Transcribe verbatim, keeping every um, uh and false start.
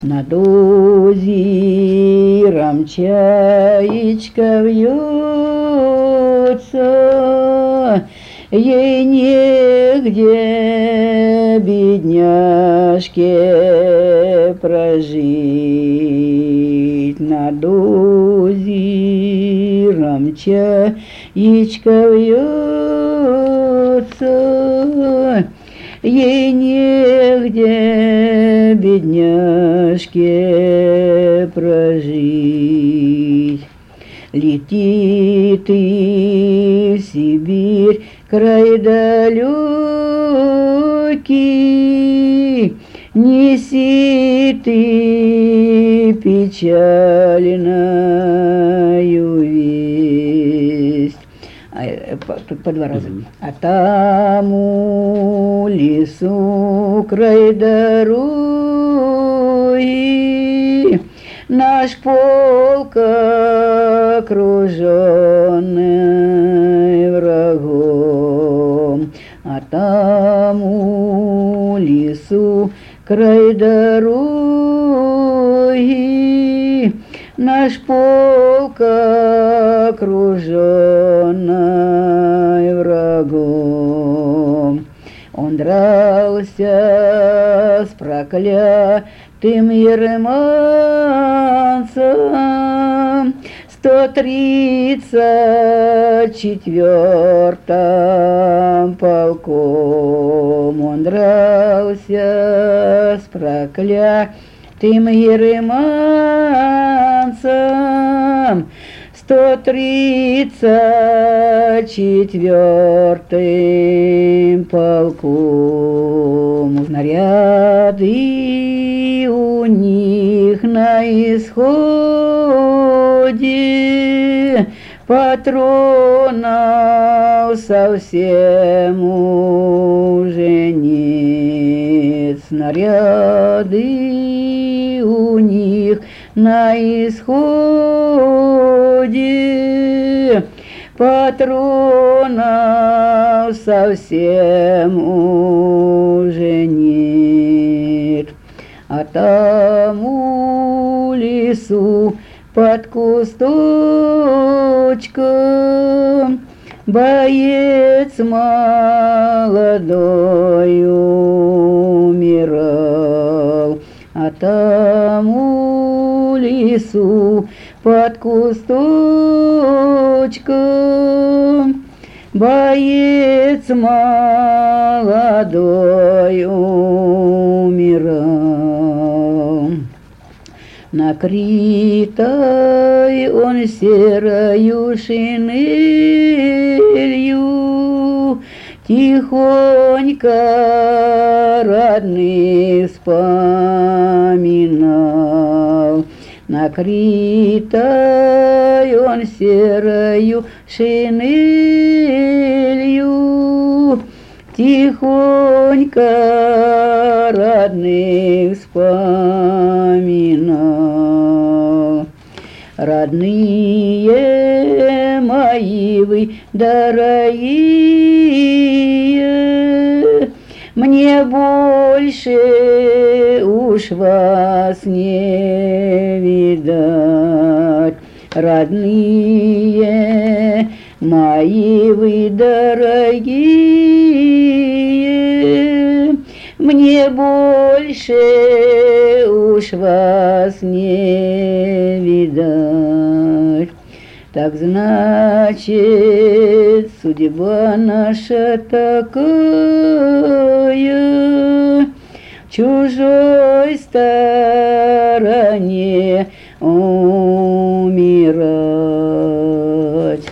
Над озером чаечка вьется, ей негде, бедняжке, прожить. Над озером чаечка вьется, ей негде, бедняжке, прожить. Летит и в Сибирь край далекий, неси ты печальную весть. А, тут по два раза. А там у лесу край дороги наш полк окруженный врагом. А там у лесу край дороги наш полк окруженный врагом. Он дрался с проклятым ерманцем сто тридцать четвёртым полком. Он дрался с проклятым ерманцем сто тридцать четвёртым полком. Снаряды у них на исходе, патронов совсем уже нет. Снаряды у них на исходе, патронов совсем уже нет. А там у лесу под кусточком боец молодой умирал. А там у лесу под кусточком боец молодой умирал. Накрытой он серою шинелью, тихонько родных вспоминал. Накрытой он серою шинелью, тихонько родных вспоминал. Родные мои вы, дорогие, мне больше уж вас не видать. Родные мои вы, дорогие, мне больше уж вас не видать. Так значит, судьба наша такая, чужой стороне